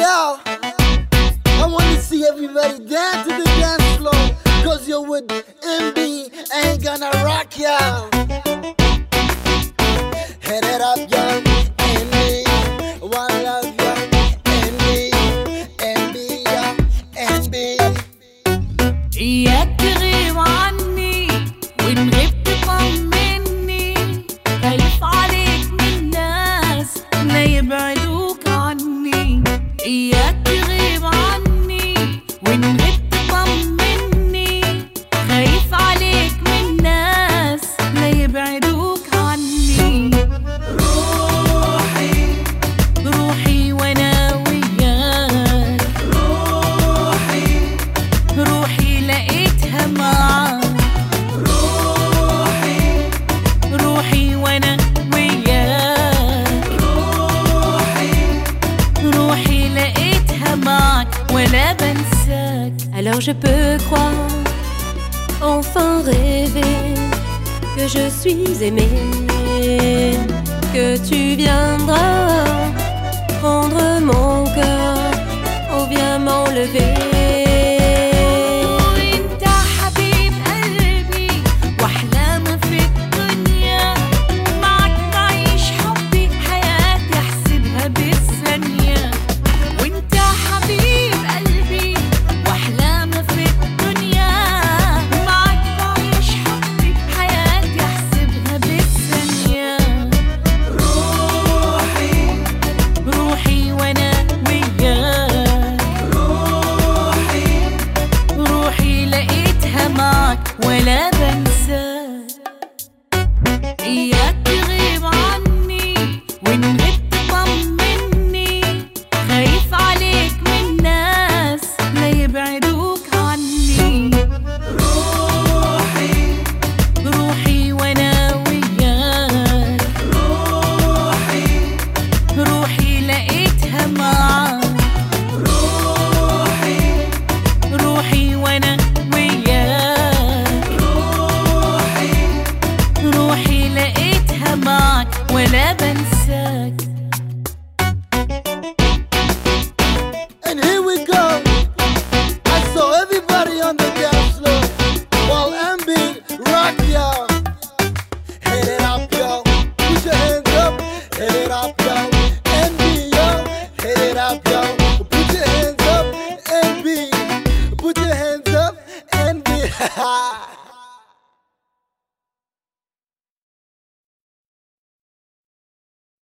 Yo, I wanna see everybody dance to the dance floor, cause you're with MB, ain't gonna rock y'all. Head it up, young MB, one love, young MB, MB, young MB. إياك تغيب عني وإن غبت طمني، خايف عليك من الناس لا يبعدوك عني. إياك تغيب عني وإن غبت طمني، خايف عليك من الناس لا يبعدوك عني. روحي روحي وأنا وياك، روحي لقيتها معاك. روحي وانا وياك، روحي لقيتها معاك ولا بنساك. Alors je peux croire, enfin rêver que je suis aimée, que tu viendras prendre mon cœur ou bien m'enlever. ولا بنساك. إياك تغيب عني وإن غبت طمني، خايف عليك من الناس لا يبعدوك عني. روحي وأنا وياك، روحي لقيتها معاك. روحي وأنا روحي لقيتها معك ولا بنساك.